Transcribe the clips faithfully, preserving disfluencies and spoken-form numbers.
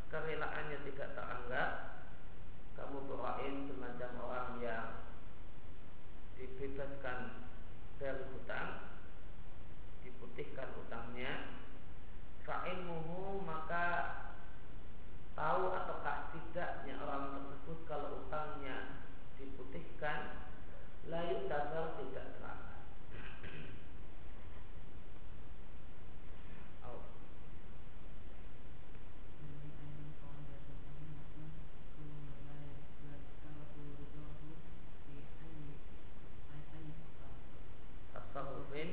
kerelaannya tidak teranggap, kamu doain semacam orang yang dibebaskan dari hutang, diputihkan hutangnya, fa'ilmuhu, maka tahu ataukah tidaknya orang tersebut kalau hutangnya diputihkan, layu dasar tidak terangkat. Oh. Tasarrufin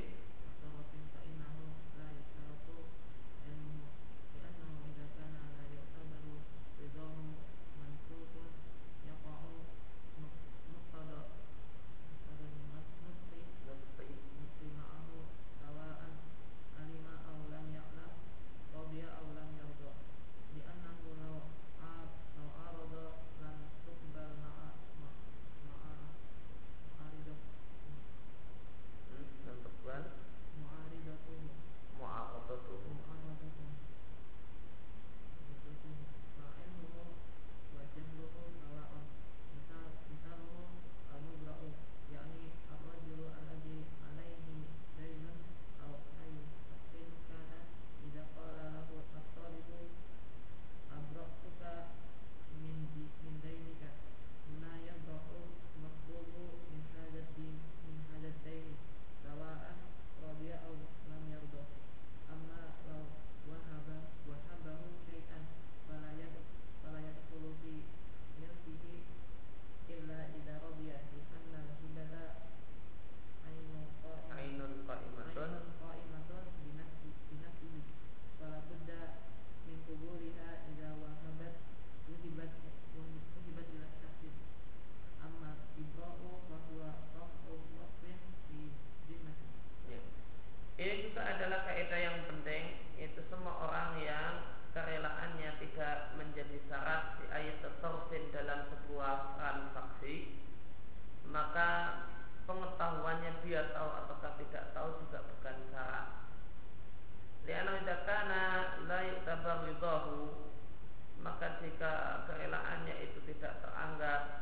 ini juga adalah kaidah yang penting, yaitu semua orang yang kerelaannya tidak menjadi syarat di ayat tasarrufin dalam sebuah transaksi, maka pengetahuannya dia tahu ataukah tidak tahu juga bukan syarat. Li'anna idza kana la yu'tabar ridahu, maka jika kerelaannya itu tidak teranggap,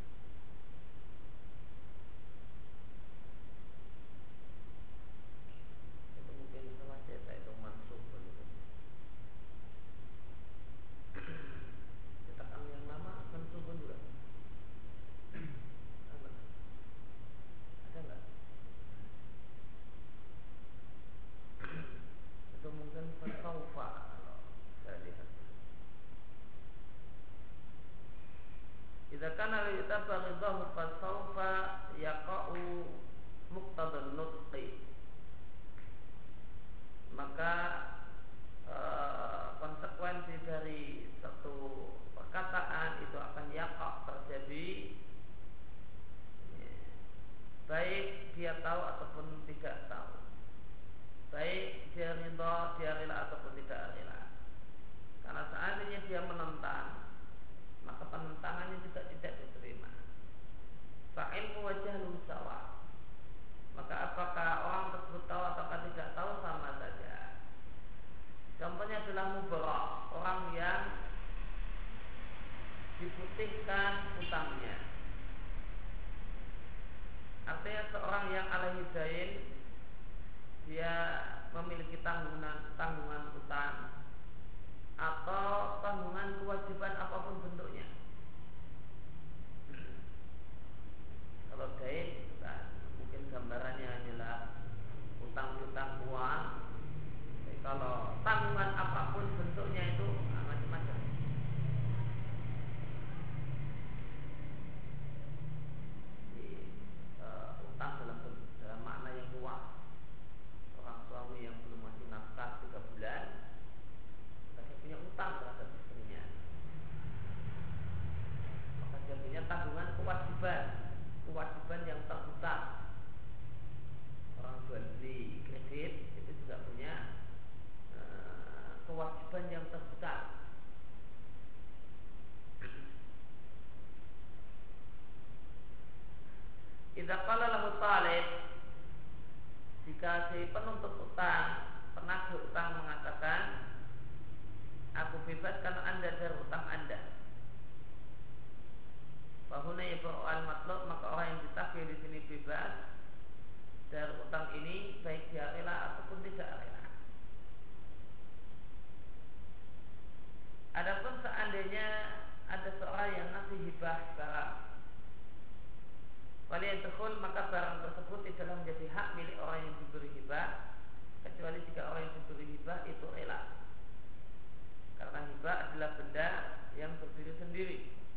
idza kana yu'tabar ridahu fa sawfa yaqa'u muqtadan nutqi, maka e, konsekuensi dari satu perkataan itu akan yaqa' terjadi, baik dia tahu ataupun tidak tahu, baik dia ridha, dia rela ataupun tidak rela. Karena seandainya dia menentang, maka penentangannya juga tidak diterima. Fa'ilmu wa jahlu sawa, maka apakah orang tersebut tahu ataukah tidak tahu sama saja. Contohnya adalah mubarah, orang yang diputihkan hutangnya. Artinya seorang yang alaihi dain, dia memiliki tanggungan tanggungan hutang atau tanggungan kewajiban apapun bentuknya. Kalau dain kan mungkin gambarannya hanyalah utang-utang uang. Jadi kalau tanggungan apapun bentuknya itu nah, macam-macam. Jadi uh, utang dalam dalam makna yang luas. Orang suami yang belum ngasih nafkah tiga bulan, dia punya utang terhadap istrinya, maka dia punya tanggungan kewajiban, kewajiban yang terbesar. Orang jual beli kredit itu juga punya uh, kewajiban yang terbesar. Idza qala lahu talib, jika si penuntut utang, penagih utang mengatakan, aku membebaskan anda dari hutang anda. Bahuna yabra'u al-matlub, maka orang yang ditagih di sini bebas dari hutang ini, baik dia rela ataupun tidak rela. Adapun seandainya ada seorang yang ngasih hibah barang, waliyadkhul, maka barang tersebut tidaklah menjadi hak milik orang yang diberi hibah, kecuali jika orang yang diberi hibah itu rela. Karena hibah adalah benda yang berdiri sendiri,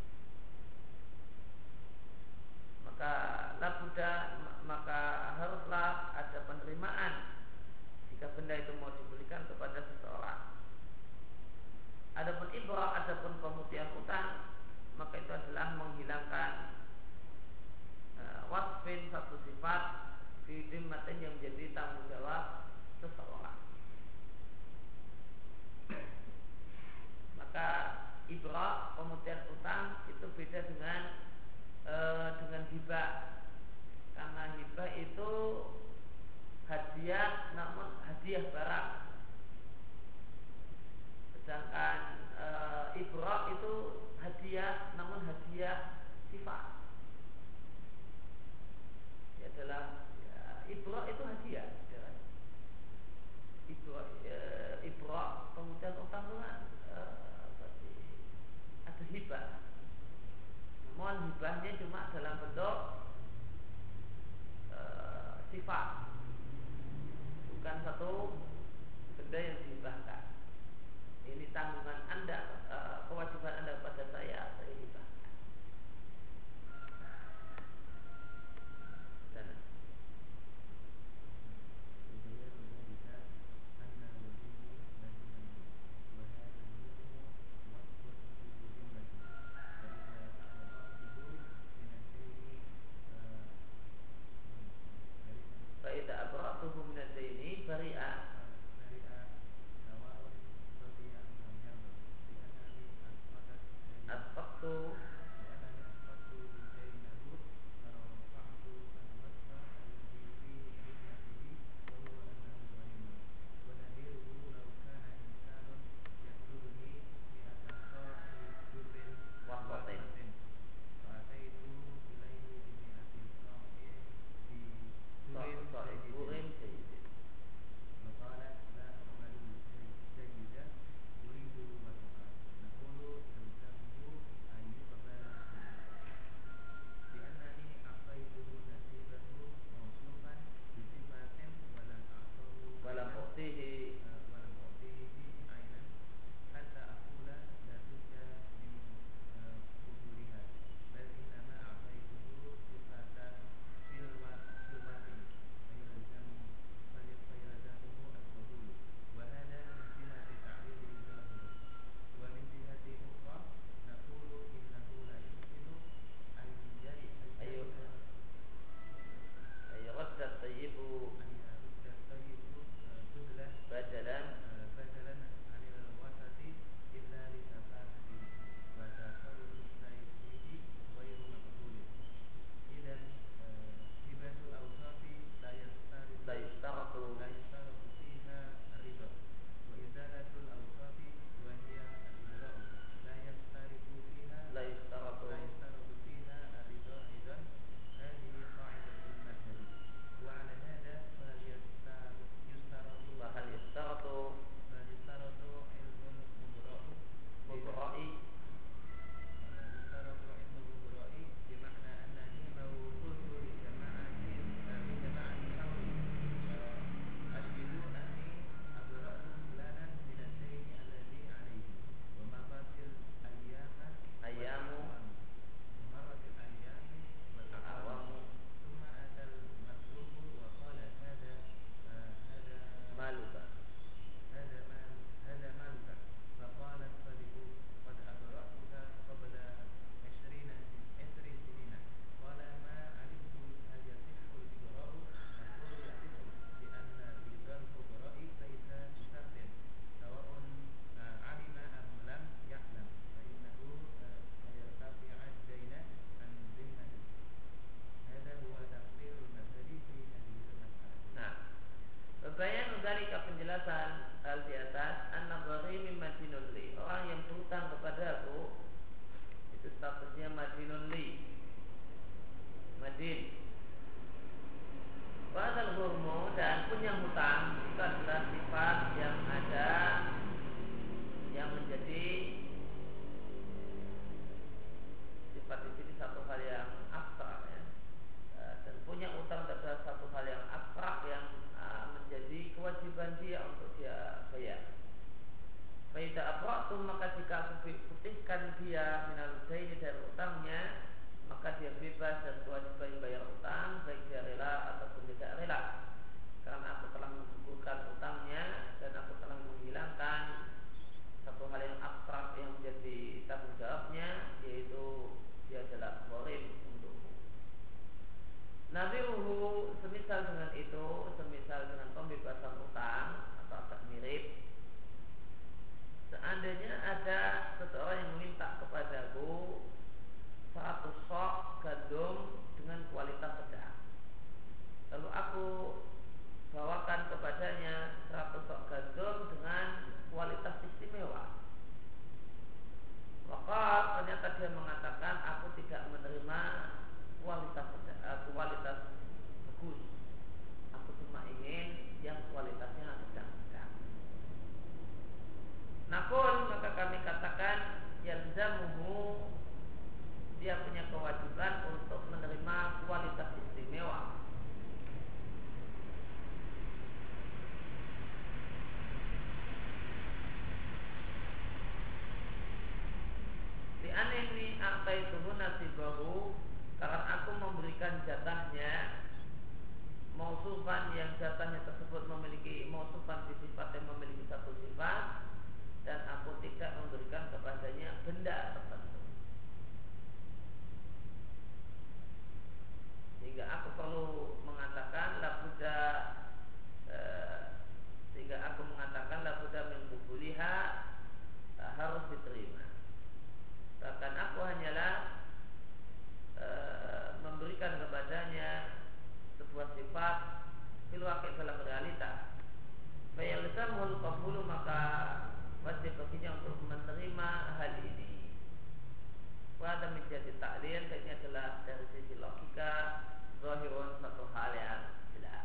maka labuda, maka haruslah ada penerimaan jika benda itu mau diberikan kepada seseorang. Adapun ibrah, adapun pemutihan utang, maka itu adalah menghilangkan uh, wasfin, satu sifat fi dhimmatin yang menjadi tanggung jawab seseorang. Maka ibrah, pemutihan utang, itu beda dengan uh, dengan hibah. Karena hibah itu hadiah, namun hadiah barang. Sedangkan e, ibrah itu hadiah, namun hadiah sifat. Dia adalah ya, ibrah itu hadiah. Ya. Ibrah, e, ibrah kemudian utang dengan e, ada hibah. Namun hibahnya cuma dalam bentuk e, sifat, bukan satu benda yang dihibahkan. Ini tanggungan anda, uh, kewajiban anda kepada saya, saya hibahkan. Dan Faidah abra'tuhu minad daini bari'ah. Fa'idha abra'tu, maka jika aku putihkan dia minal daini dari utangnya, maka dia bebas dan kewajiban bayar utang, baik dia rela ataupun tidak rela. Karena aku telah menggugurkan utangnya dan aku telah menghilangkan satu hal yang abstrak yang menjadi tanggung jawabnya, yaitu dia adalah gharim untukku. Nadhiruhu, semisal dengan itu, semisal dengan pembebasan utang atau agak mirip. Seandainya ada seseorang yang meminta kepadaku seratus sok gandum dengan kualitas sedang, lalu aku bawakan kepadanya seratus sok gandum dengan kualitas istimewa, maka ternyata dia mengatakan aku tidak menerima kualitas kualitas bagus, aku cuma ingin yang kualitasnya sedang-sedang. Nakun, maka kami katakan yalzamuhu, dia punya kewajiban untuk menerima kualitas istimewa. Li'anni a'taituhu nasibahu, karena aku memberikan jatahnya, mausufan yang jatahnya tersebut memiliki mausufan di sifat yang memiliki satu sifat, dan aku tidak memberikan kepadanya benda tertentu, sehingga aku perlu mengatakan labuda eh, sehingga aku mengatakan labuda min qubuliha, eh, harus diterima. Bahkan aku hanyalah eh, memberikan kepadanya sebuah sifat fil waqi' dalam realita. Fa yalzamul qabulu, maka wajib baginya untuk menerima hal ini. Pada menjadi taklil, dan ini adalah dari sisi logika zahirun, satu hal yang jelas.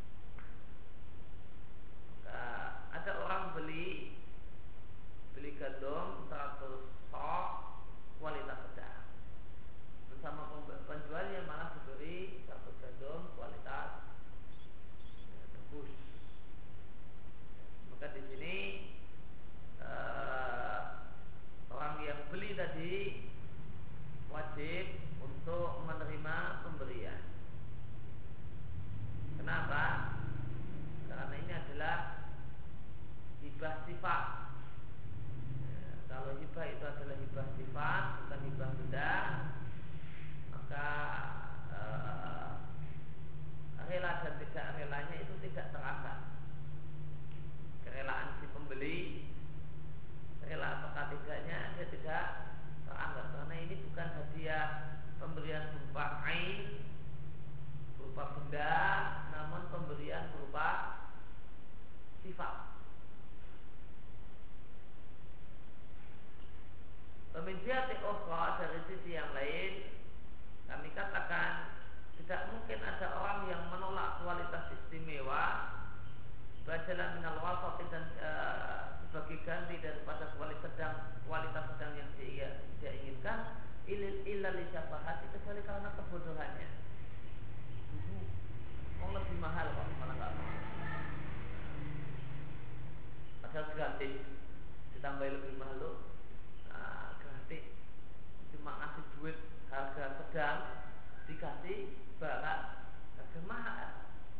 Maka ada orang beli beli gandum seratus sok kualitas sedang, bersama penjualnya malah diberi seratus gandum kualitas bagus. Maka di sini Uh, orang yang beli tadi wajib untuk menerima pemberian. Kenapa? Karena ini adalah hibah sifat. Ya, kalau hibah itu adalah hibah sifat, bukan hibah benda, maka uh, rela dan tidak relanya itu tidak terasa. Kerelaan si pembeli, rela atau tidaknya, dia tidak teranggap, karena ini bukan hadiah pemberian berupa ain, berupa benda, namun pemberian berupa sifat. Peminjati ukhra, dari sisi yang lain, kami katakan tidak mungkin ada orang yang menolak kualitas istimewa bajalan minal wasati, dan uh, sebagai ganti daripada kualitas sedang, kualitas sedang yang dia, dia inginkan, illa li syafahati, kecuali karena kebodohannya. Oh, lebih mahal kok, malah nggak mau. Padahal gratis, ditambahin lebih mahal loh. Nah, gratis, cuma ngasih duit harga sedang, dikasih barang harga mahal.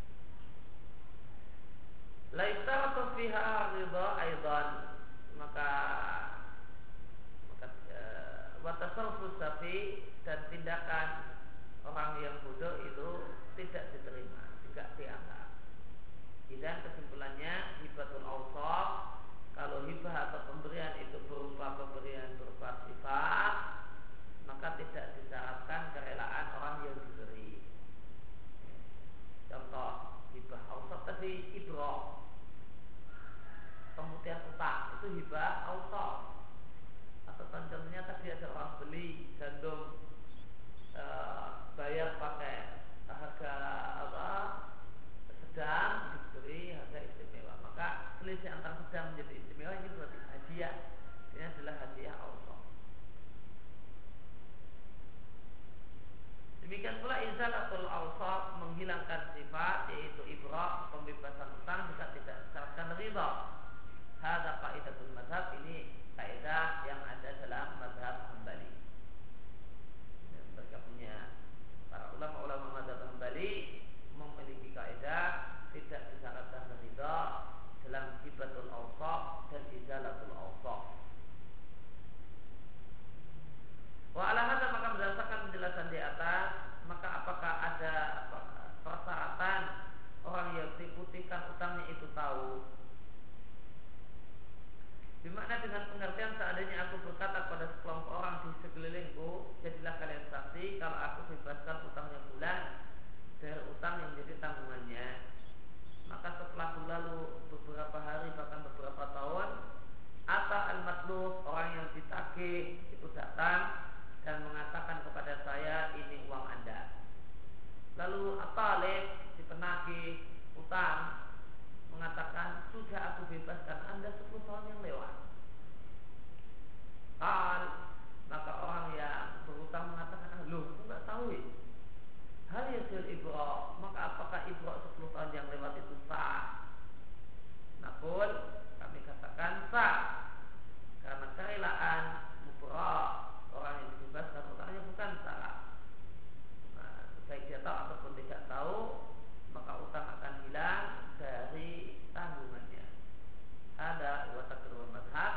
Laisaratu fiha ridha aidan, maka maka e, wa tasarrufu safi, dan tindakan orang yang bodoh itu tidak diterima, tidak dianggap. Dan kesimpulannya hibatul awsaf, kalau hibah atau pemberian itu berupa pemberian berupa sifat, maka tidak disyaratkan kerelaan orang yang diberi. Contoh hibah awsaf tadi, ibrah, pemutihan utang, itu hibah awsaf. Atau contohnya tadi ada orang beli gandum, e, bayar pakai harga apa, sedang, diberi harga istimewa, maka selisih antara sedang menjadi istimewa ini berarti hadiah. Ini adalah hadiah awsaf. Demikian pula izalatul awsaf, menghilangkan sifat, yaitu ibrah, pembebasan utang, jika tidak disyaratkan ridha. Hadza qaidatul mazhab, ini Maka dengan pengertian seandainya aku berkata kepada sekelompok orang di sekelilingku, jadilah kalian saksi kalau aku bebaskan utangnya bulan dari utang yang jadi tanggungannya. Maka setelah berlalu beberapa hari bahkan beberapa tahun, Ata al-Matlub, orang yang ditagih itu datang dan mengatakan kepada saya, ini uang Anda. Lalu At-Talib, si penagih utang, mengatakan, sudah aku bebaskan Anda sepuluh tahun yang lewat. Hal, maka orang yang berutang mengatakan, loh, aku nggak tahu ya. Hal yasil ibro, maka apakah ibro sepuluh tahun yang lewat itu sah? Nakul, kami katakan sah, karena kerelaan mubro, orang yang dibebaskan utangnya bukan salah. Nah, baik dia tahu ataupun tidak tahu, maka utang akan hilang dari tanggungannya. Ada wa takdirul madhab.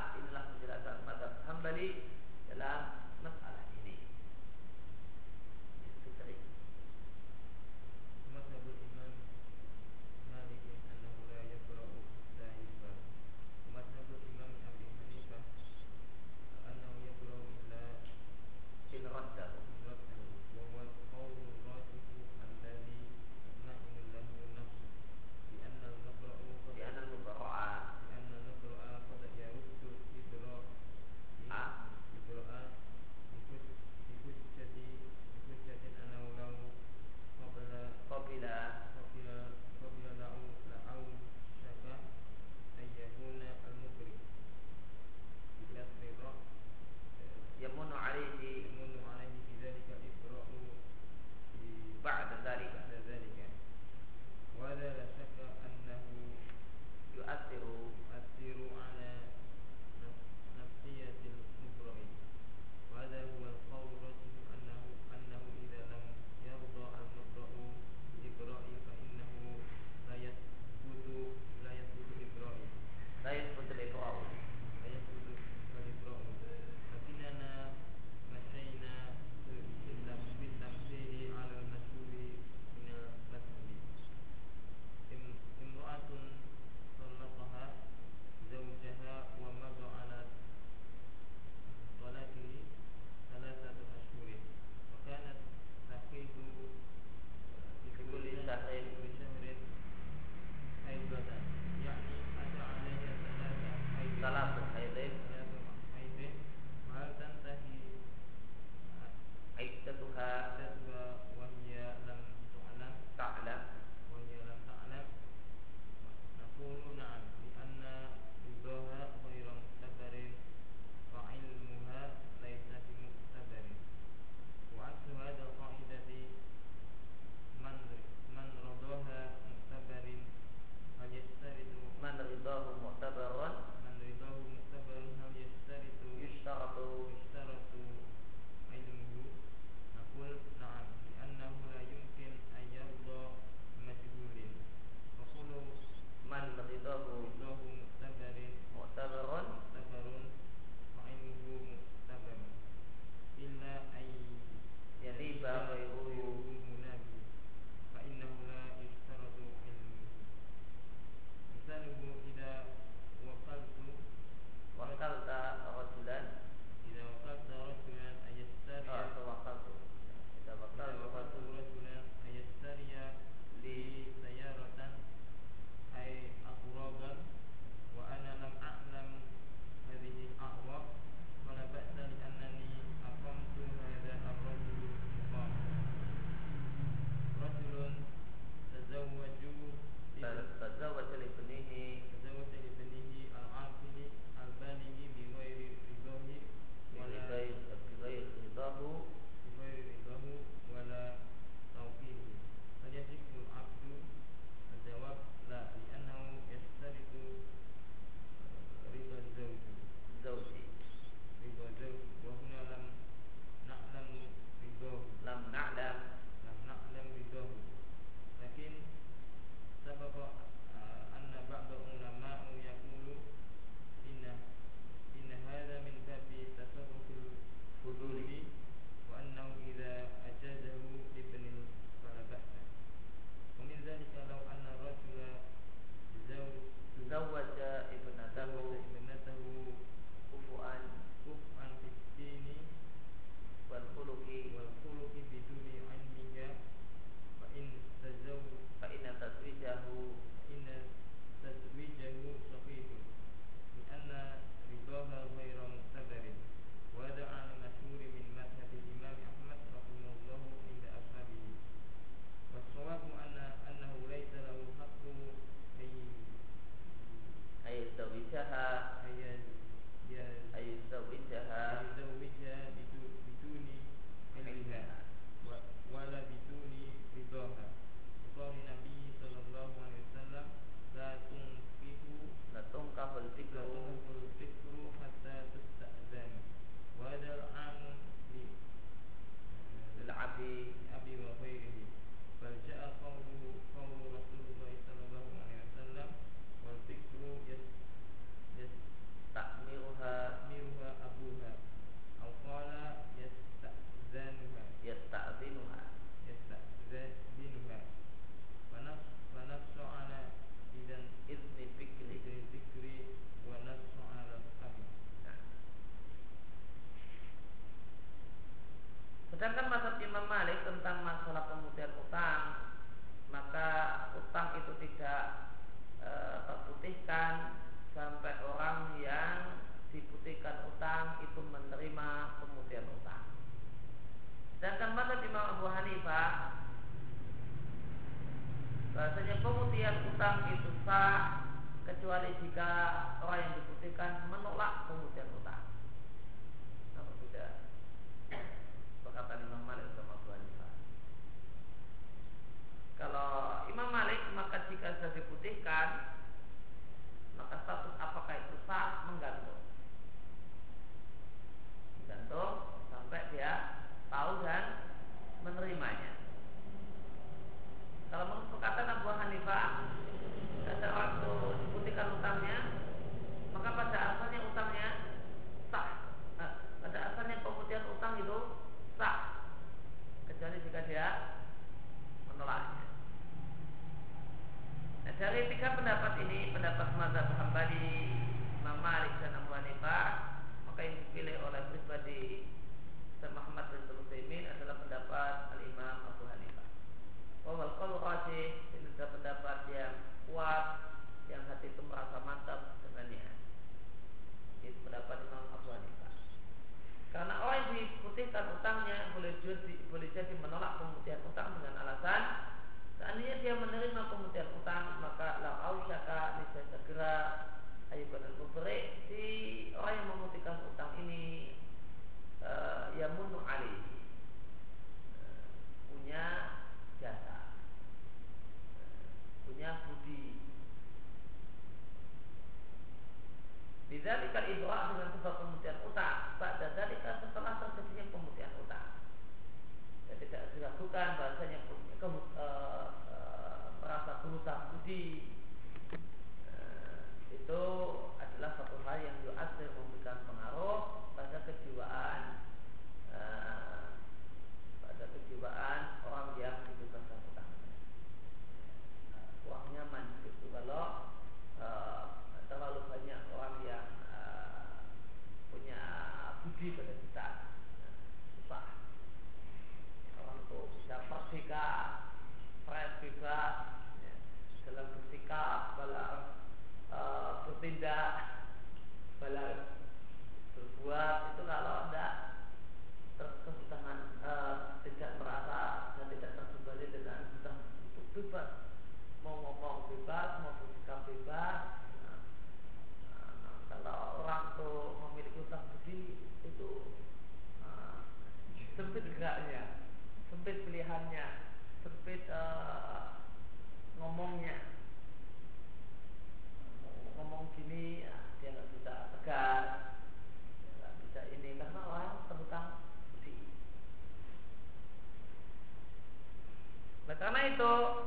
Sedangkan mazhab Imam Malik tentang masalah pemutihan utang, maka utang itu tidak e, terputihkan sampai orang yang diputihkan utang itu menerima pemutihan utang. Sedangkan mazhab Imam Abu Hanifah, bahasanya pemutihan utang itu sah kecuali jika orang yang diputihkan menolak pemutihan utang. Apa beda perkataan Imam Malik sama Abu Hanifah? Kalau Imam Malik, maka jika sudah diputihkan, maka status apakah itu sah menggantung, menggantung sampai dia tahu dan menerimanya. Kalau menurut perkataan Abu Hanifah, pada waktu diputihkan utangnya, maka pada asalnya utangnya sah. Nah, pada asalnya pemutihan utang itu sah, kecuali jika dia menolaknya. Nah, dari tiga pendapat ini, pendapat mazhab Hambali, Imam Malik dan Abu Hanifah, maka yang dipilih oleh pribadi Syekh Muhammad bin Utsaimin adalah pendapat Al-Imam Abu Hanifah. Wal qaul rajih, ini adalah pendapat yang kuat, yang hati itu merasa mantap dengannya. Itu pendapat Imam Abu Hanifah. Karena orang yang diputihkan utangnya boleh jadi, boleh jadi menolak pemutihan utang dengan alasan seandainya dia menerima pemutihan utang, maka la ausyaka niscaya segera ayyukan al-mubri, si orang yang memutihkan utang ini uh, yamunu alaihi, uh, punya jasa, uh, punya budi. Bidzalika al-idra' dengan sebab pemutihan utang, pada dzalika setelah terjadinya pemutihan utang. Ya, tidak diragukan bahasanya punya ke, uh, uh, merasa berhutang budi, uh, itu adalah satu hal yang yu'asir, memberikan pengaruh pada kejiwaan uh, pada kejiwaan orang yang dibebaskan utang. Uh, uangnya nyaman itu kalau uh, terlalu banyak orang yang uh, punya budi pada kita, uh, susah. Orang itu bisa merdeka, fresh, bebas, ya, dalam bersikap, dalam uh, bertindak, dalam berbuat. Itu kalau anda kesusahan, uh, tidak merasa dan tidak terbebani dengan hutang, itu bebas, mau ngomong bebas, mau bersikap bebas. Nah, nah, kalau orang itu memiliki hutang budi, itu uh, sempit geraknya, sempit pilihannya, sempit uh, ngomongnya. Ngomong gini, ya, dia nggak bisa tegas, nggak bisa ini, karena orang terhutang budi. Nah, karena itu,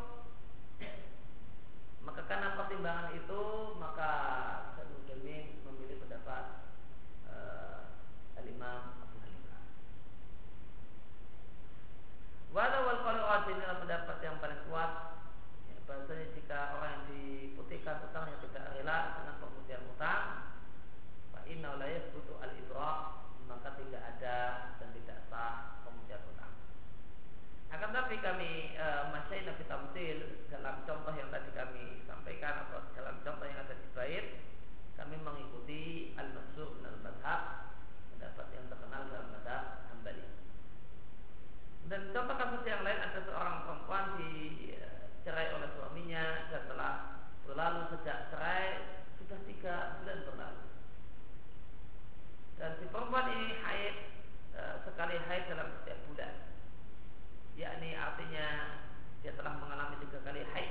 maka karena pertimbangan itu, maka Syekh Utsaimin memilih pendapat uh, Al-Imam Abu Hanifah. Walau wal qaul rajih, adalah pendapat yang paling kuat, ya, bahasanya jika orang yang diputihkan utang yang tidak rela dengan pemutihan utang, fa inna la yasbutu al-idra', maka tidak ada dan tidak sah pemutihan utang. Akan tapi kami e, masih nabi tamsil dalam contoh yang tadi kami sampaikan, atau dalam contoh yang ada di bait, kami mengikuti al-mansur min al-madhab, pendapat yang terkenal dalam madhab Hambali. Dan contoh kasus yang lain, ada seorang perempuan dicerai oleh suaminya dan telah berlalu sejak cerai sudah tiga bulan berlalu. Dan si perempuan ini haid e, sekali haid dalam setiap bulan, yakni artinya dia telah mengalami tiga kali haid.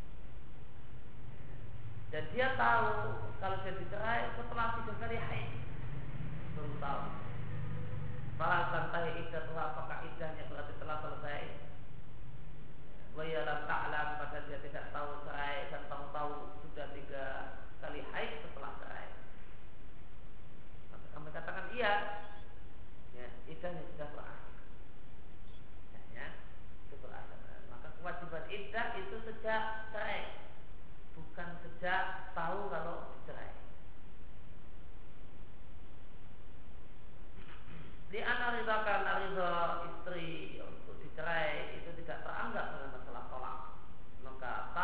Dan dia tahu kalau dia dicerai setelah tiga kali haid, baru tahu. Fahal tantahi iddatuha, apakah iddahnya berarti telah selesai? Wa ya lam ta'lam, pada dia tidak tahu cerai dan tahu-tahu sudah tiga kali haid setelah cerai. Maka kami katakan iya, ya, iddahnya sudah berakhir. Ya, itu berakhir. Maka kewajiban iddah itu sejak cerai, bukan sejak tahu kalau cerai. Di anak ridha, karena ridha istri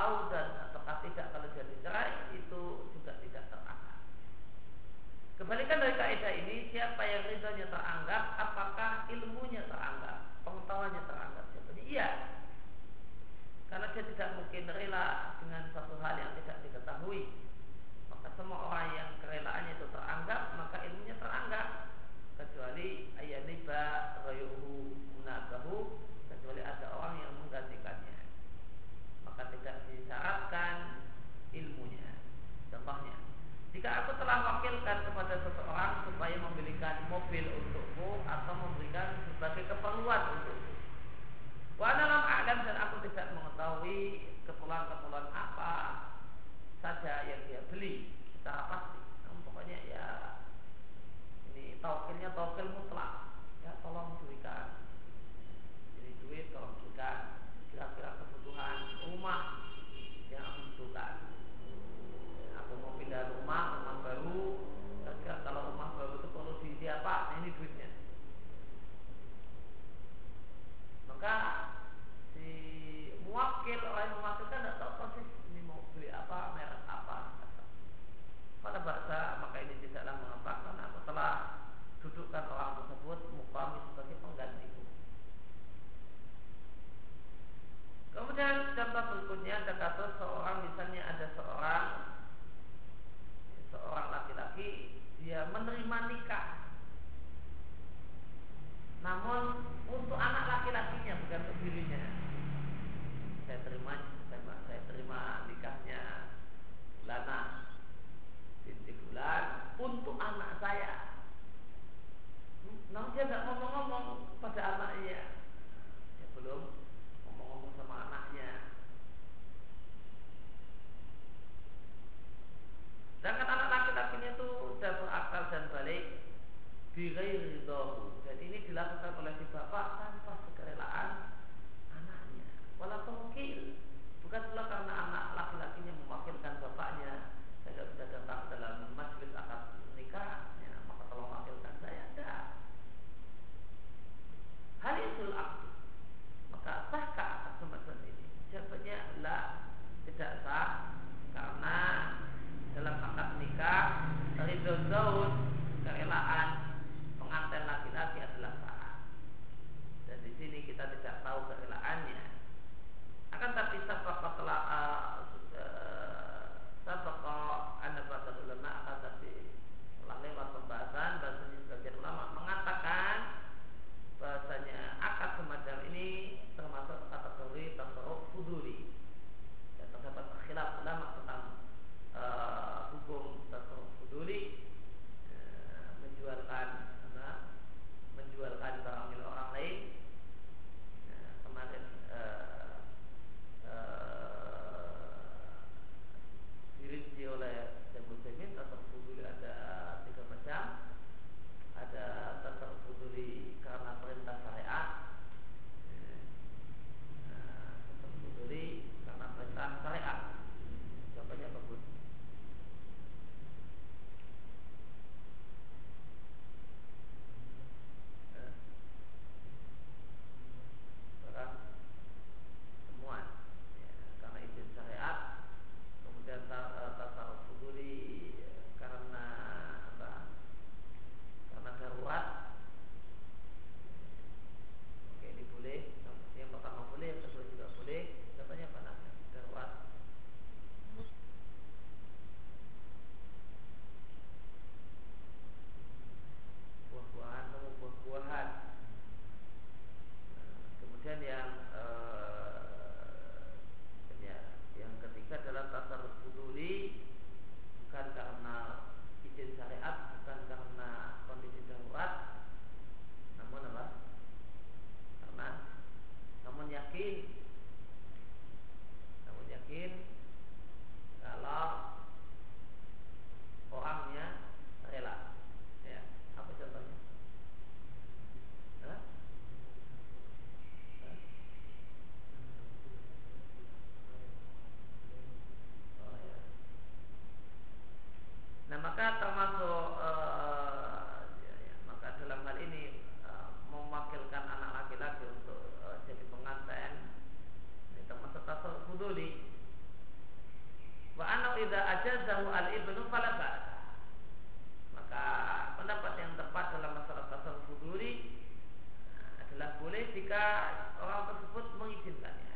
tahu dan ataukah tidak kalau dia dicerai, itu juga tidak teranggap. Kebalikan dari kaidah ini, siapa yang ridhonya teranggap, apakah ilmunya teranggap, pengetahuannya teranggap? Jawabannya iya, karena dia tidak mungkin rela dengan satu hal yang tidak diketahui. Maka semua orang yang kerelaannya itu teranggap, maka ilmunya teranggap, kecuali ayaniba rayuhu munabahu, kecuali ada orang yang menggantikannya, maka tidak disyaratkan ilmunya. Contohnya, jika aku telah wakilkan kepada seseorang supaya membelikan mobil untukku atau memberikan sebagai keperluan untukku, wa dalam alam, dan aku tidak mengetahui keperluan-keperluan apa saja yang dia beli secara pasti, namun pokoknya ya ini taukilnya taukil mutlak, ya tolong berikan ini duit, tolong berikan kira-kira kebutuhan rumah yang aku butuhkan. Aku mau pindah rumah, rumah baru, kira-kira kalau rumah baru itu perlu diisi apa, nah ini duitnya. Maka si muwakil, orang yang mewakilkan tidak tahu persis ini mau beli apa, merek apa. Pada bahasa, maka ini tidaklah mengapa, karena aku telah dudukkan orang tersebut mukami sebagai penggantiku. Kemudian contoh berikutnya ada kasus seorang, misalnya ada seorang seorang laki-laki, dia menerima nikah, namun untuk anak laki-lakinya, bukan untuk dirinya. Saya terima, saya, saya terima nikahnya Fulana binti Fulan untuk anak saya. Namun dia tidak ngomong-ngomong pada anaknya, ya belum ngomong-ngomong sama anaknya. Sedangkan anak laki-lakinya itu sudah berakal dan balik, bighairi ridhahu, dan ini dilakukan oleh si bapak tanpa kerelaan anaknya. Walaupun mungkin bukan pula karena anak laki-lakinya mewakilkan bapaknya, saya tidak bisa datang dalam majlis akad nikahnya, maka tolong wakilkan saya. Tidak. Hal itu akad, maka sahkah akad semacam ini? Jawabannya la, tidak sah, karena dalam akad nikah ridho zauj, kerelaan pengantin laki-laki adalah syarat, dan di sini kita tidak tahu kerelaannya. Akan tapi sabaqah telah sabaqah anda baca ulama, akan tapi telah lewat pembahasan bahasanya sebagian ulama mengatakan bahasanya akad semacam ini termasuk kategori tasarruf fuduli, dan terdapat khilaf ulama tentang uh, hukum tasarruf fuduli, uh, menjualkan uh, menjualkan barang milik orang lain. Uh, kemarin uh, uh, dirinci oleh Syaikhul Utsaimin, tasarruf fuduli ada tiga macam. Ada tasarruf fuduli karena perintah syariat, uh, tasarruf fuduli karena perintah syariat. Contohnya bagus. Barang temuan, ya, karena izin syariat. Kemudian tasarruf fuduli karena apa? Karena darurat. Oke, ini boleh. Yang pertama boleh, yang kedua juga boleh. Contohnya apa namanya? Darurat. Buah-buahan, nemu buah-buahan. Nah, kemudian yang eh, ya, yang ketiga adalah tasarruf fuduli bukan karena izin syariat, bukan karena kondisi darurat, namun apa? Karena namun yakin, namun yakin kalau orangnya rela. Ya, apa contohnya? Hah? Hah? Oh ya. Nah, maka termasuk uh, ya, ya, maka dalam hal ini uh, mewakilkan anak laki-laki untuk uh, jadi pengantin, ini termasuk tasarruf fuduli. jika orang tersebut mengizinkannya.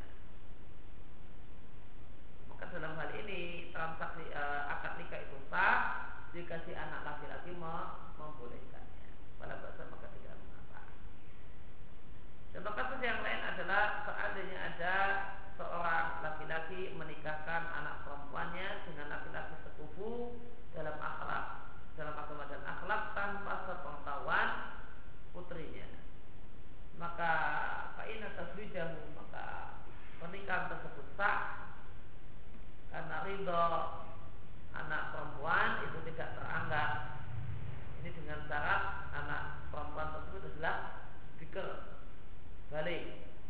Maka dalam hal ini transaksi uh, akad nikah itu sah jika si anak laki-laki membolehkannya. Pada bahasa maka tidak mengapa. Contoh kasus yang lain adalah seandainya ada seorang laki-laki menikahkan anak perempuannya dengan laki-laki sekufu dalam akhlak, dalam agama dan akhlak tanpa sepengetahuan putrinya. Maka fa'ina taswijahu, maka pernikahan tersebut sah karena ridho anak perempuan itu tidak teranggap. Ini dengan syarat anak perempuan tersebut adalah bikr, balik.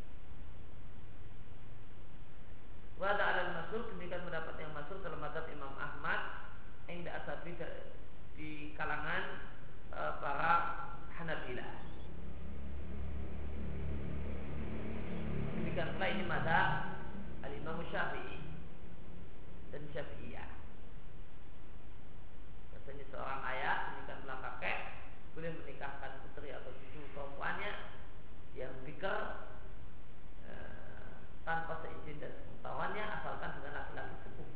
Wada alal masyhur, demikian mendapat yang masyhur dalam mazhab Imam Ahmad, inda asabi di kalangan e, para Hanabilah. Demikian pula ini mazhab Al-Imam Syafi'i dan Syafi'iyah. Biasanya seorang ayah, demikian pula kakek, boleh menikahkan putri atau cucu perempuannya yang bikr e, tanpa seizin dan sepengetahuannya, asalkan dengan laki-laki sepupu.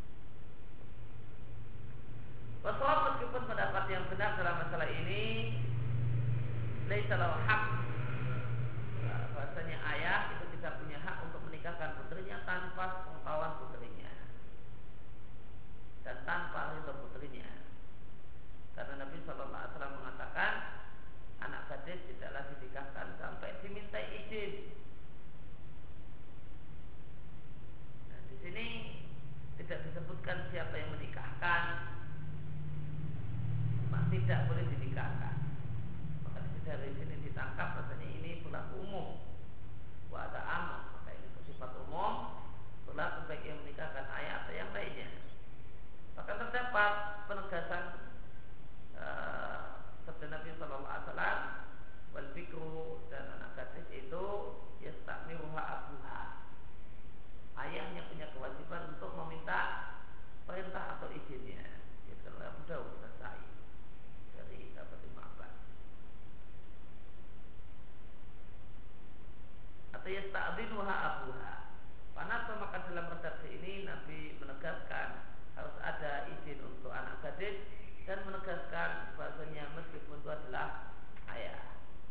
Wasawab, meskipun pendapat yang benar dalam masalah ini, laisa lahu haq, bahasanya ayah itu tidak punya hak untuk menikahkan putrinya tanpa sepengetahuan putrinya dan tanpa ridho putrinya. Karena Nabi shallallahu alaihi wasallam mengatakan anak gadis tidaklah dinikahkan sampai dimintai izin. Nah, di sini tidak disebutkan siapa yang menikahkan, maka tidak boleh dinikahkan. Maka dari sini ditangkap bahasanya ini berlaku umum. Wa ada aman, maka ini bersifat umum, berlaku baik yang menikahkan ayah atau yang lainnya. Maka terdapat penegasan uh, sabda Nabi Sallallahu Alaihi Wasallam, wal bikru, dan anak gadis itu yastakmiruha abuha. Ayahnya punya kewajiban untuk meminta perintah atau izinnya. Itu adalah Abu Dawud Nasai dari sahabat Ibnu Abbas. Atau yasta'dzinuha abuha. Karena maka dalam redaksi ini Nabi menegaskan harus ada izin untuk anak gadis dan menegaskan bahasanya meskipun itu adalah ayah.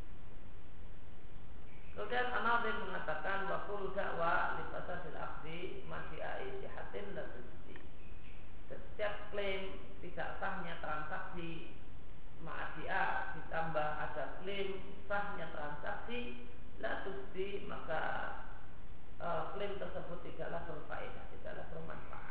Kemudian An-Nadhim mengatakan wa qul da'wa li fasadil aqdi masyi'a sihatin la tujzi. Setiap klaim tidak sahnya transaksi ma'adi'a ditambah ada klaim sahnya transaksi la tujzi, maka uh, klaim tersebut tidaklah berfaedah, tidaklah bermanfaat.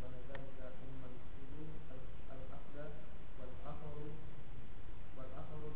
والآخر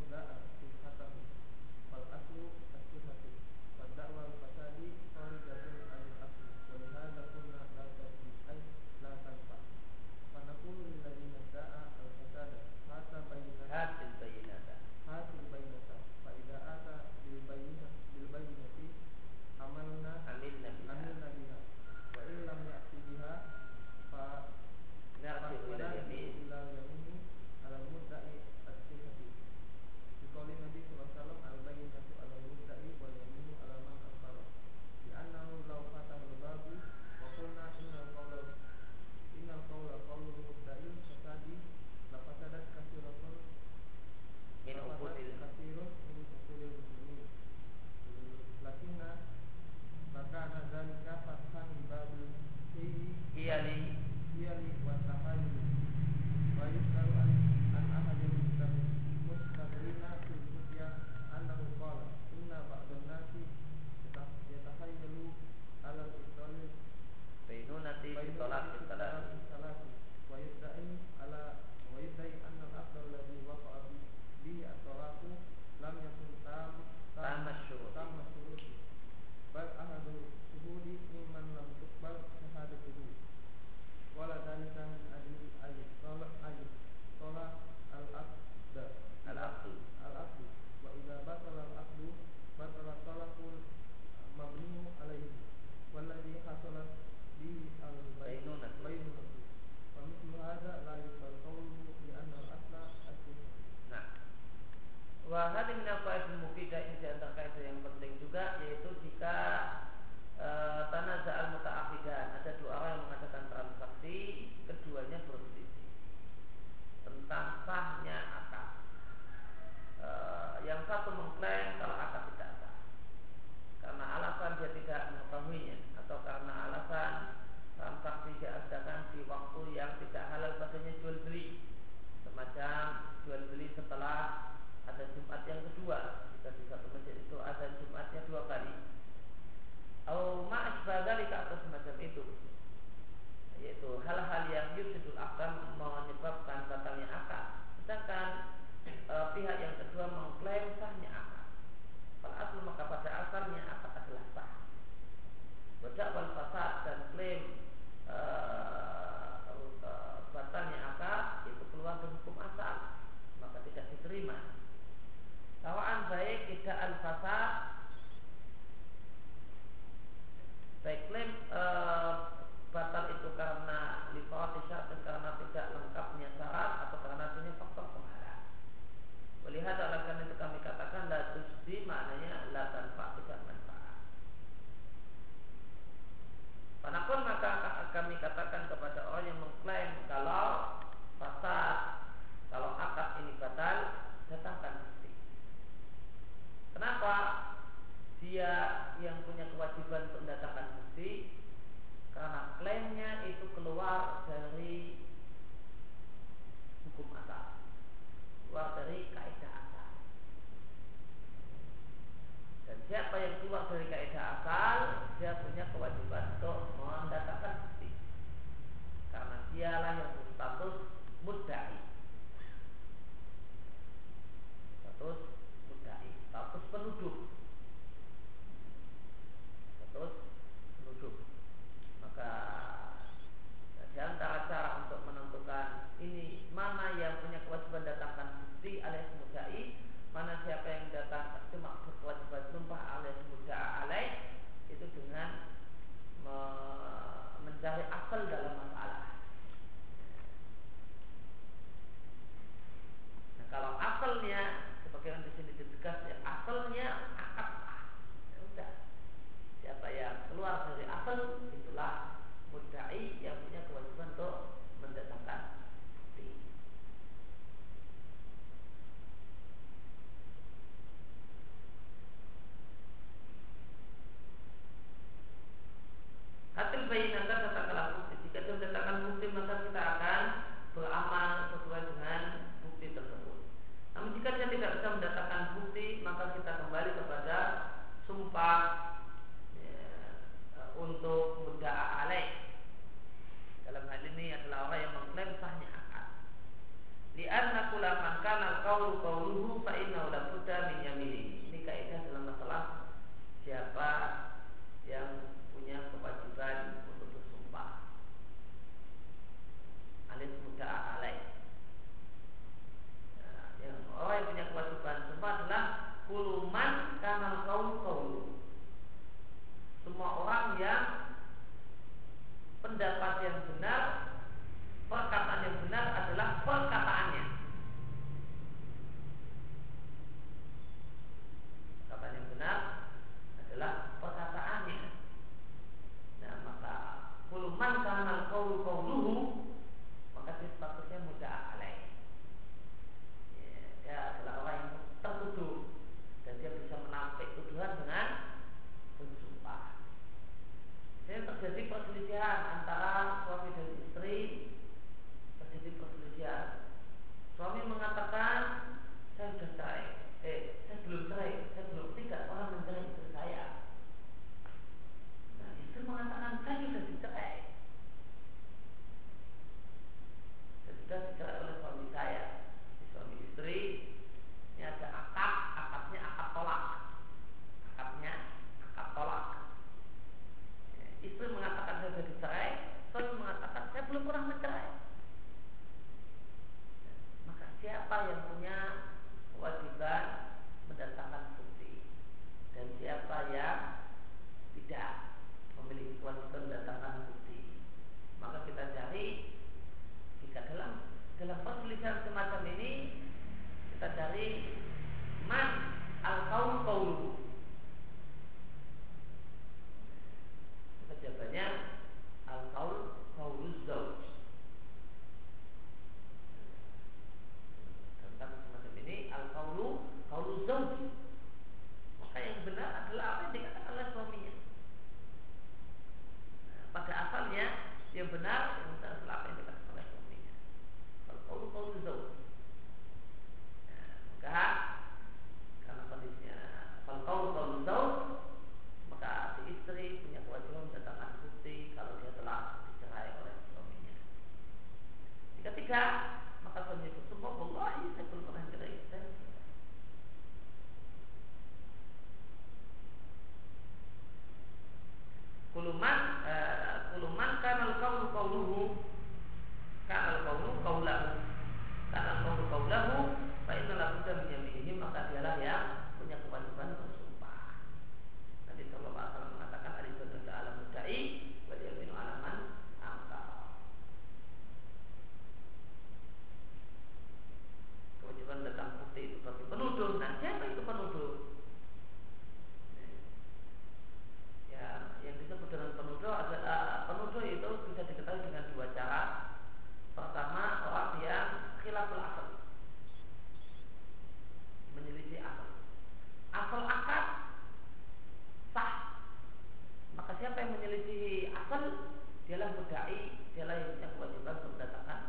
wal fasad, dan klaim uh, uh, batalnya akad itu keluar dari hukum asal, maka tidak diterima. Sawaan baik tidak al fasad, baik klaim uh, batal itu karena lifawati syarat, karena tidak lengkapnya syarat, atau karena adanya faktor penghalang. Melihat oleh karena itu kami katakan la tusdi, maknanya la tanfa, tidak manfaat. Manapun maka kami katakan kepada orang yang mengklaim kalau fasad, kalau akad ini batal, datangkan bukti. Kenapa dia yang punya kewajiban untuk mendatangkan bukti? Karena klaimnya itu keluar dari hukum asal, keluar dari kaidah asal. Dan siapa yang keluar dari kaidah asal, dia punya kewajiban untuk mendatangkan bukti. Karena dialah yang berstatus mudda'i, status mudda'i, status penuduh, status penuduh. Maka di antara cara untuk menentukan ini mana yang punya kewajiban datangkan bukti alias mudda'i, mana siapa yang datang cuma berkewajiban sumpah alias mudda'a alaih, itu dengan me- mencari asal dalam masalah. Nah, kalau asalnya sebagaimana di sini ditegas ya, asalnya akad sah. Ya udah. Siapa yang keluar dari asal, itulah mudda'i yang punya kewajiban untuk mendatangkan bukti. Hasil bayinatan datangkanlah bukti. Jika dia mendatangkan bukti, maka kita akan beramal sesuai dengan bukti tersebut. Namun jika dia tidak bisa mendatangkan bukti, maka kita kembali kepada sumpah untuk mudda'a alaih. Dalam hal ini adalah orang yang mengklaim sahnya akad. Li'anna kula man kana al-qawlu qawluhu fa innahu la budda min yaminihi. Ini kaidah dalam masalah siapa yang punya kewajiban untuk bersumpah, alias mudda'a alaih. Nah, yang orang yang punya kewajiban sumpah adalah kullu man kana al-qawlu qawluhu. Semua orang yang pendapat yang benar, perkataan yang benar adalah perkataannya. Perkataan yang benar adalah perkataannya. Nah, maka kuluman kana qaulu qauluhu, maka dia statusnya mudda'a alaih. Ya, dia adalah orang yang tertuduh dan dia bisa menampik tuduhan dengan bersumpah. Jadi terjadi perselisihan antara suami dan istri, terjadi perselisihan. Suami mengatakan saya sudah cerai, eh saya belum cerai, saya belum tidak pernah mencerai istri saya. Nah, istri mengatakan saya sudah dicerai, saya sudah dicerai oleh suami saya. Suami istri ini ada akad, akadnya akad tolak, akadnya akad tolak. Istri mengatakan saya sudah dicerai, suami mengatakan saya belum pernah mencerai. Maka siapa yang punya kewajiban mendatangkan bukti dan siapa yang tidak memiliki kewajiban mendatangkan bukti? Maka kita cari, jika dalam dalam perselisihan semacam ini kita cari man al-qaul qauluhu. Jawabannya al-qaul qauluz zauj. Tentang semacam ini al-qaulu qauluz zauj. Maka yang benar adalah apa yang dikatakan oleh suaminya. Nah, pada asalnya yang benar yang benar adalah apa yang dikatakan oleh suaminya. Al-qaulu qauluz zauj. Nah, maka karena kondisinya al-qaulu qauluz zauj, maka si istri punya kewajiban mendatangkan bukti kalau dia telah dicerai oleh suaminya. Jika tidak, maka suami bersumpah, wallahi saya belum pernah cerai. Kuluman kana al-qawlu qawluhu kana al-qawlu qawlahu kana al-qawlu qawlahu fa inna la budda min yaminihi, maka dialah yang punya kewajiban bersumpah. Nabi sallallahu alaihi wasallam mengatakan al-yaminu 'ala mudda'i wal yaminu 'ala man ankar. Kewajiban datang bukti itu bagi penuduh. Nah, siapa itu penuduh? Ya, yang disebut dengan penuduh adalah penuduh itu bisa diketahui dengan dua cara. Pertama, orang yang khilaful asal, menyelisih asal. Asal akad sah. Maka siapa yang menyelisihi asal, dialah mudda'i, dialah yang punya kewajiban untuk mendatangkan.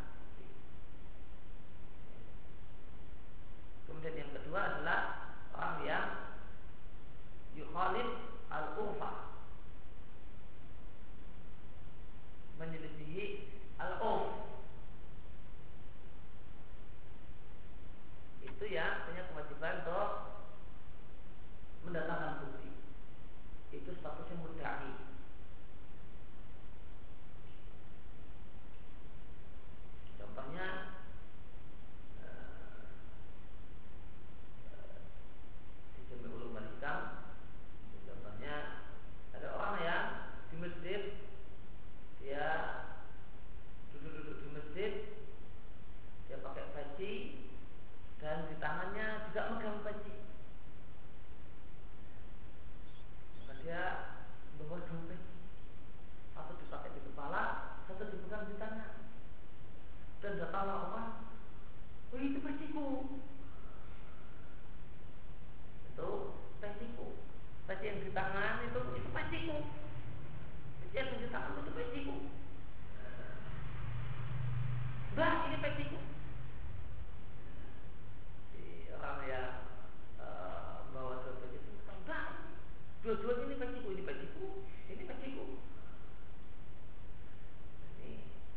Kemudian yang kedua adalah orang yang yukhalif al-urfa, menyelisihi al-urf. Itu yang punya kewajiban untuk mendatangkan bukti. Itu statusnya mudda'i. Contohnya di Jami'ul Ulum Al-Hikam, contohnya ada orang yang di masjid, dia duduk-duduk di masjid, dia pakai peci dan di tangannya juga megang peci. Maka dia bawa dua peci, satu dipakai di kepala, satu dipegang di tangan. Dan datanglah orang, oh itu peciku, itu peciku, peci yang di tangan itu itu peciku, peci yang di tangan itu peciku. Bah, ini peciku. Orang yang uh, bawa dua peci itu bah, dua-duanya ini peciku, ini peciku, ini peciku. Ini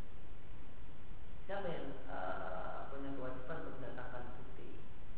siapa yang uh, punya kewajiban untuk mendatangkan bukti?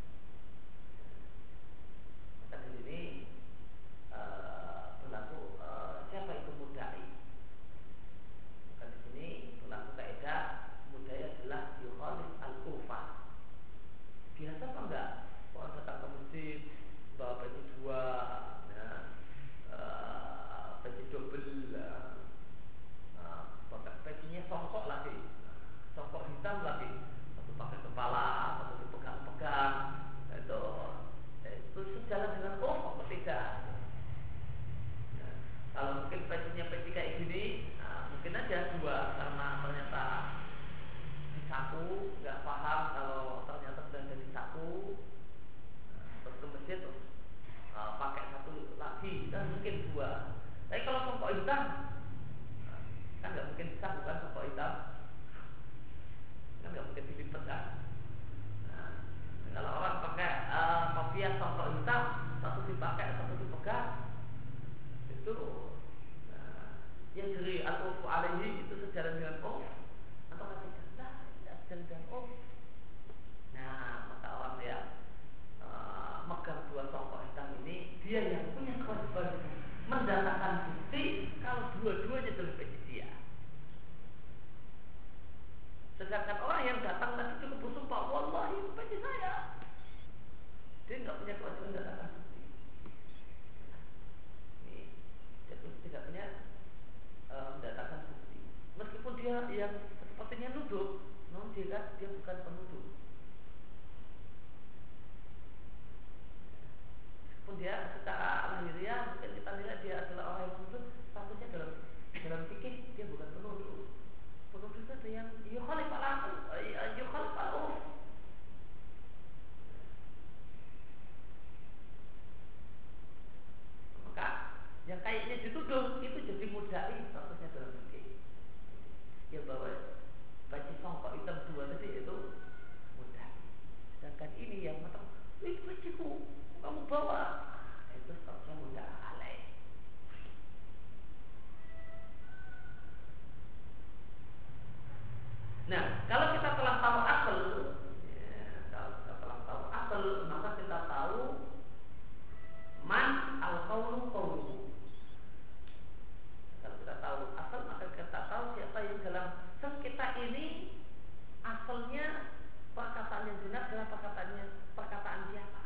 Maka di sini uh, berlaku uh, siapa itu mudda'i. Maka di sini berlaku kaidah mudda'i adalah yukhalif al-urfa. Biasa apa enggak? Orang datang ke masjid bawa peci dua, ya, uh, peci double, uh, pakai pecinya songkok lagi, songkok hitam lagi, satu pakai kepala, satu dipegang-pegang, itu itu sejalan dengan oh apa tidak? Ya, kalau mungkin pecinya peci kayak gini, nah, mungkin aja dua karena ternyata disaku, nggak paham kalau ternyata sudah jadi saku, nah, terus ke masjid terus uh, pakai satu lagi, dan mungkin dua. Tapi kalau songkok hitam, nah, kan nggak mungkin bisa bukan songkok hitam, kan nggak mungkin dilipat kan. Nah, kalau orang pakai uh, kopiah songkok hitam, satu dipakai, satu dipegang, itu nah, yang dari al-urfu alaihi itu sejalan dengan urf atau tidak? Dan oh, nah maka orang yang uh, megang dua songkok hitam ini, dia yang punya kewajiban mendatangkan bukti kalau dua-duanya adalah peci dia. Sedangkan orang yang datang tadi cukup bersumpah, wallahi itu peci saya, dia tidak punya kewajiban mendatangkan bukti. Ini dia tidak punya uh, mendatangkan bukti, meskipun dia yang sepertinya nuduh. Non dia kan dia bukan penuduh. Meskipun dia secara lahiriah mungkin kita lihat dia adalah orang yang menuduh, statusnya dalam dalam fikih dia bukan penuduh. Penuduh itu ada yang yukhalif al-asl, yukhalif al-urf. Maka yang kayaknya dituduh itu jadi mudda'i, statusnya dalam fikih. Ya bahwa peci songkok hitam dua tadi itu mudah. Sedangkan ini yang matang, itu peciku, kamu bawa, itu statusnya mudah alaih. Nah, kalau kita telah tahu asal, ya, kalau kita telah tahu asal, maka kita tahu man al-qawlu qawluhu. Kalau kita tahu asal, maka kita tahu asalnya perkataan yang benar adalah perkataannya perkataan siapa.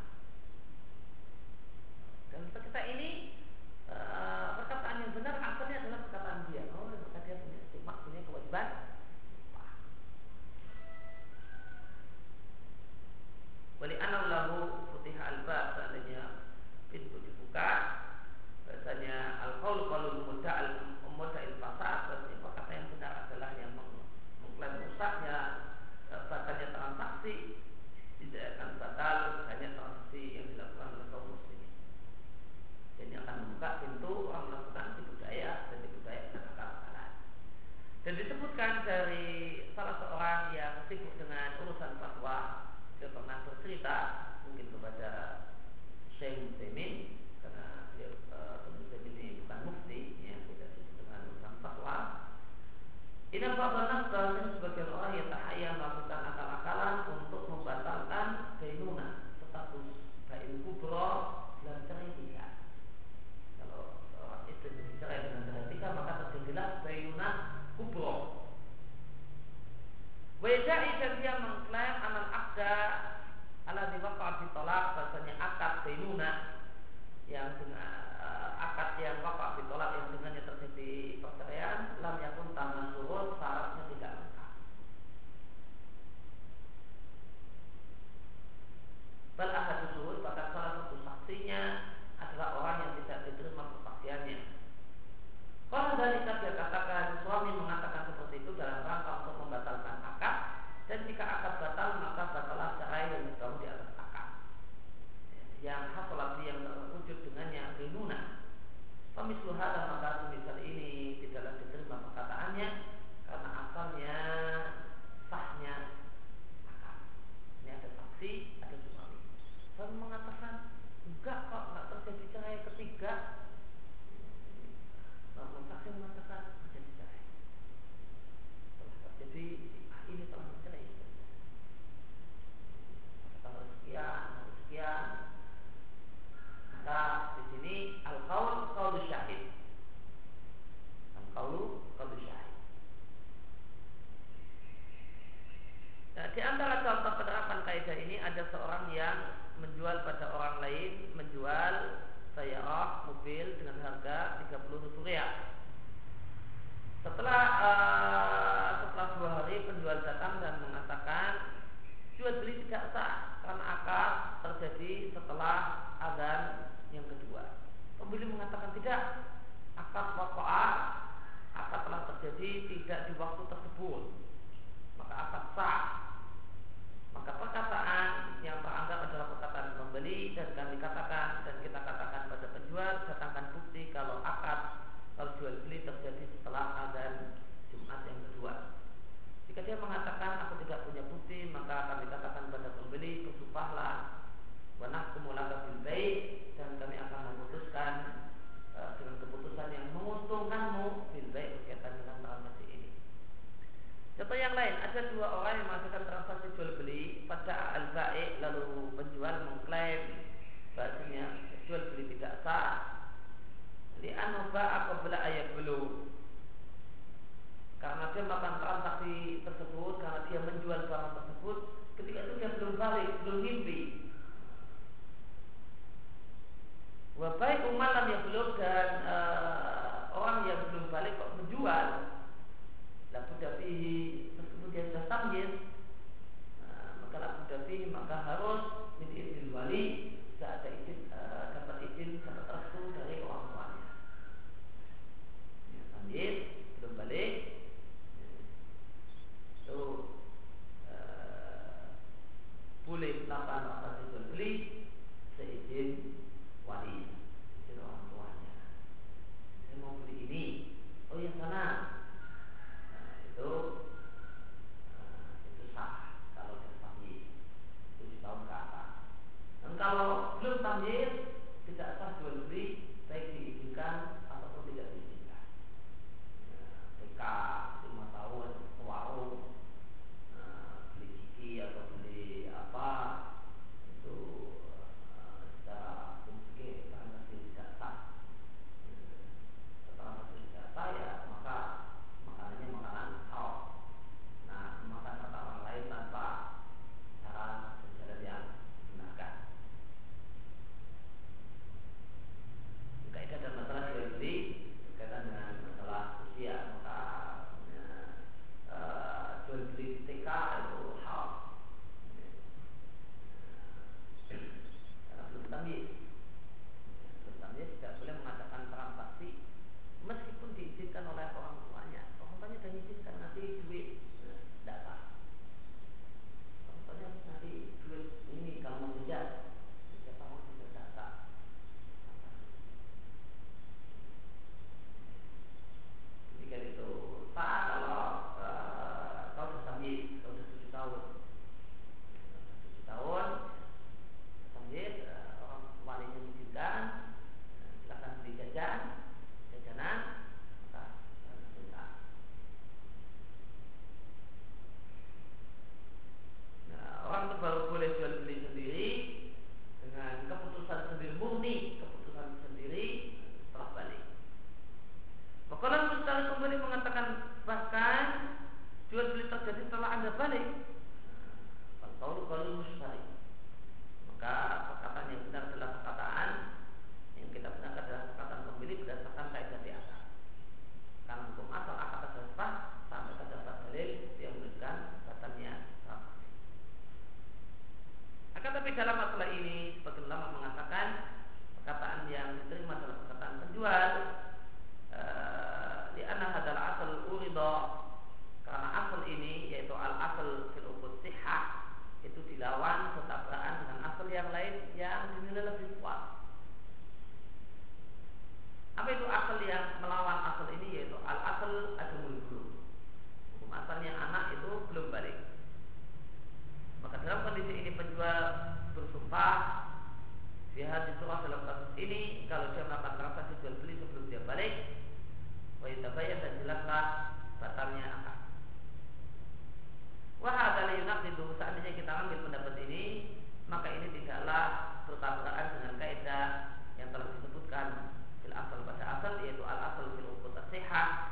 Dan kita ini e, perkataan yang benar asalnya adalah perkataan dia. Oh, maka dia punya istimewa, punya kewajiban. Wali anau lahu futiha al-bab, seandainya pintu dibuka, bahasanya al-qaul qaulul mudda' al-mudda' al-fasad, berarti perkataan yang benar adalah yang mengklaim rusaknya batalnya transaksi, tidak akan batal hanya transaksi yang dilakukan oleh kaum muslimin. Jadi akan membuka pintu orang melakukan tipu daya dan tipu daya dan akal-akalan. Dan disebutkan dari salah seorang yang sibuk dengan urusan fatwa, dia pernah bercerita mungkin kepada Syekh Muslimin, karena dia Muslim ini bukan mufti, ya, tidak sibuk dengan urusan fatwa. Ini ba'danas dan sebagian orang yang tahayya melakukan akal-akalan untuk membatalkan bainunah, status bain kubro dalam cerai tiga. Kalau seorang istri bercerai dengan cerai tiga, maka terjadilah bainunah kubro. Wajai, dan dia mengklaim amal akda ala diwaqa' ditolak, bahasanya akad bainunah yang dengan uh, akad yang waqa' ditolak yang dengannya terjadi perceraian, lam yakun taman surut, syaratnya tidak lengkap. Bal ahadu surut, bahkan salah satu saksinya adalah orang yang tidak diterima kesaksiannya. Kalau dari dia katakan, suami mengatakan seperti itu dalam rangka untuk membatalkan akad, dan jika akad batal maka batalah cerai yang dibangun di atas akad yang hasolat yang terwujud dengannya bainunah. Pamisluha, dan maka semisal ini tidaklah diterima perkataannya karena asalnya sahnya akad. Ini ada saksi, ada suami. Suami mengatakan enggak kok, enggak terjadi cerai ketiga. Namun saksi mengatakan terjadi cerai. Telah terjadi, ah, ini telah bercerai. Tanggal sekian, tanggal sekian. Maka di sini al-qaul qaulu syahid. Al-qaulu qaulu syahid. Nah, di antara contoh penerapan kaidah ini ada seorang yang menjual pada orang lain, menjual sayyarah mobil dengan harga tiga puluh ribu riyal. Setelah uh, setelah dua hari penjual datang dan mengatakan jual beli tidak sah karena akad terjadi setelah azan yang kedua. Pembeli mengatakan tidak, akad waqa'a, akad telah terjadi tidak di waktu tersebut, maka akad sah. Maka perkataan yang teranggap adalah perkataan pembeli, dan kami katakan dan kita katakan pada penjual, datangkan bukti kalau akad kalau jual beli terjadi setelah azan Jumat yang kedua. Jika dia mengatakan aku tidak punya bukti, maka kami katakan pada pembeli, bersumpahlah wa nahkumu laka bil bai', dan kami akan memutuskan uh, dengan keputusan yang menguntungkanmu bil bai' berkaitan dengan transaksi ini. Contoh yang lain, ada dua orang yang melakukan transaksi jual beli, pada al-bai', lalu penjual mengklaim bahasanya jual beli tidak sah li'anna ba'a qabla ayablu, karena dia melakukan transaksi tersebut, karena dia menjual barang tersebut ketika itu dia belum balik, belum mimpi. Wabai umat yang belum, dan uh, orang yang belum balik kok menjual, lalu tapi tersebut dia sudah tamyiz, uh, maka lalu tapi maka harus min izin wali, tidak ada izin, uh, dapat izin, dapat restu dari orang tuanya. Ya, tamyiz belum balik. Itu uh, boleh melakukan doh, karena asal ini yaitu al asal fil uqud sihah itu dilawan bertabrakan dengan asal yang lain yang dinilai lebih kuat. Apa itu asal yang melawan asal ini? Yaitu al asal adamul bulugh. Hukum asalnya anak itu belum balik. Maka dalam kondisi ini penjual bersumpah jihad surah dalam kasus ini kalau dia melakukan transaksi jual beli sebelum dia balik, wa yatabayyan dan jelaslah batalnya akad. Wah adalah yunak itu seandainya kita ambil pendapat ini, maka ini tidaklah bertabrakan dengan kaidah yang telah disebutkan fil asal pada asal, yaitu al asal fil uqud as-sihah,